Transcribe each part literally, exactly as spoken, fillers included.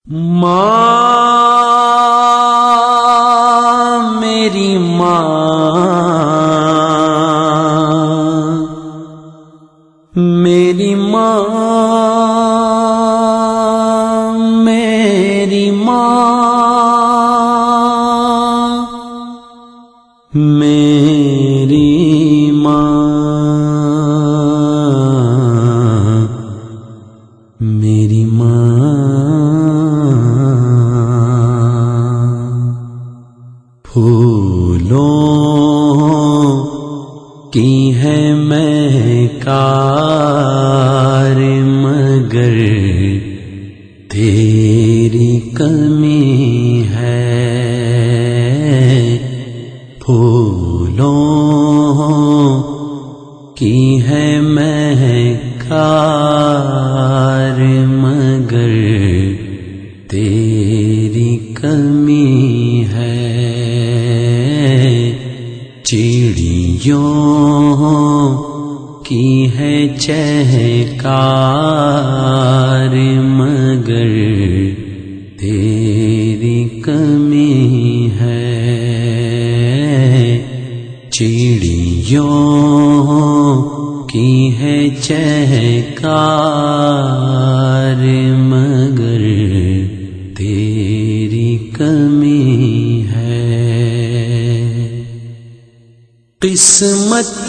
ماں میری ماں میری ماں میری ماں میری ماں میری ماں پھولوں کی ہے مہکار مگر تیری کمی ہے، پھولوں کی ہے مہکار مگر تیری کمی ہے، چڑیوں کی ہے چہکار مگر تیری کمی ہے، چڑیوں کی ہے چہکار مگر تیری کمی ہے، قسمت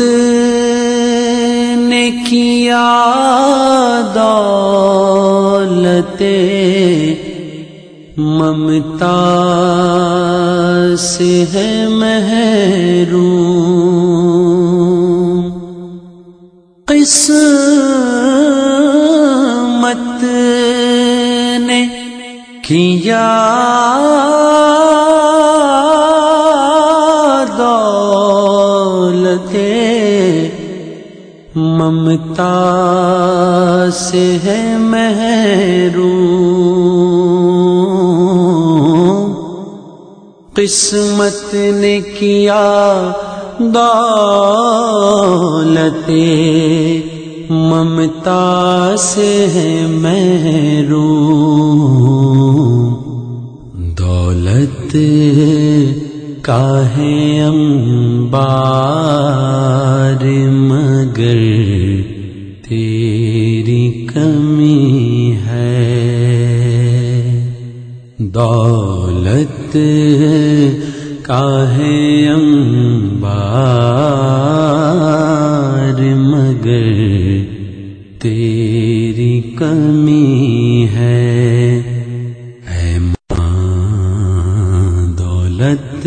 نے کیا دولت ممتا سے ہے محروم، قسمت نے کیا دولت ممتا سے ہے محروم، قسمت نے کیا دولت ممتا سے ہے محروم، دولت کا ہے انبار مگر تیری کمی ہے، دولت کا ہے انبار مگر تیری کمی ہے، اے ماں دولت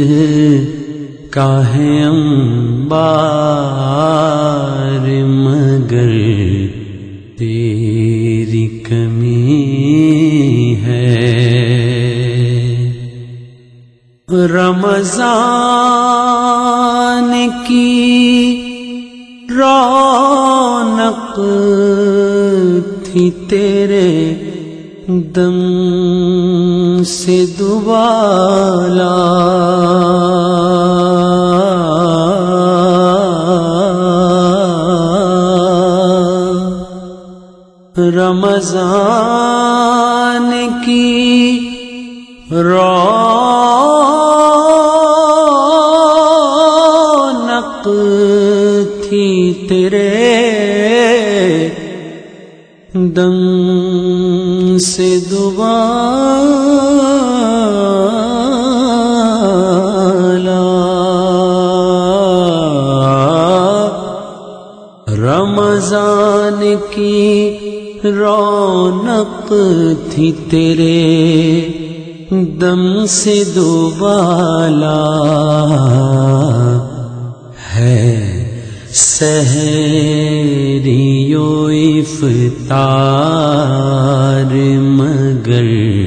کا ہے انبار مگر تیری کمی ہے، رمضان کی رونق تھی تیرے دم سے دوبالا، رمضان کی رونق تھی تیرے دم سے دوبالا، رمضان کی رونق تھی تیرے دم سے دوبالا، ہے سحری و افطار مگر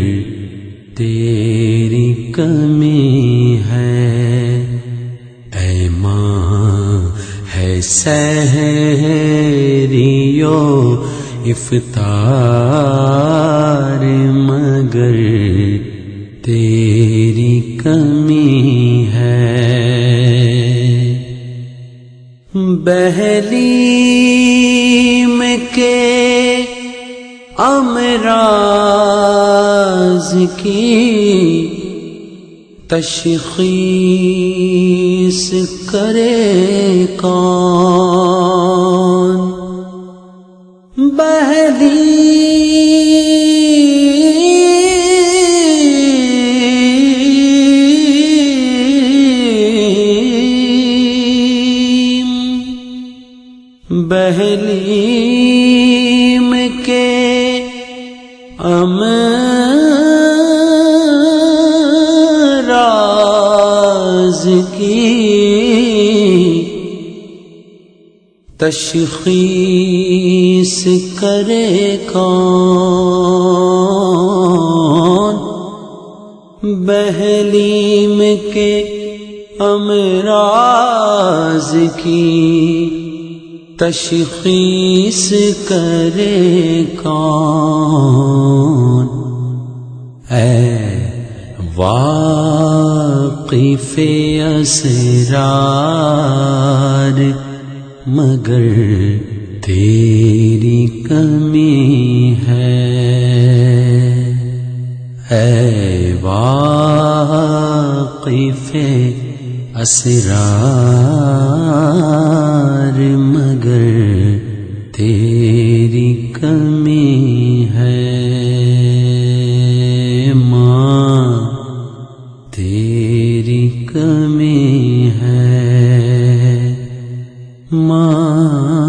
تیری کمی ہے، اے ماں ہے سحری و افطار مگر تیری کمی ہے، بحلیم کے امراض راز کی تشخیص کرے کون؟ بہلیم بہلیم کے امراض کی تشخیص کرے کون؟ بہلیم کے امراض کی تشخیص کرے کون؟ اے واقف اسرار مگر تیری کمی ہے، اے واقف اسرار مگر تیری کمی ہے، ماں تیری کمی ہے، ماں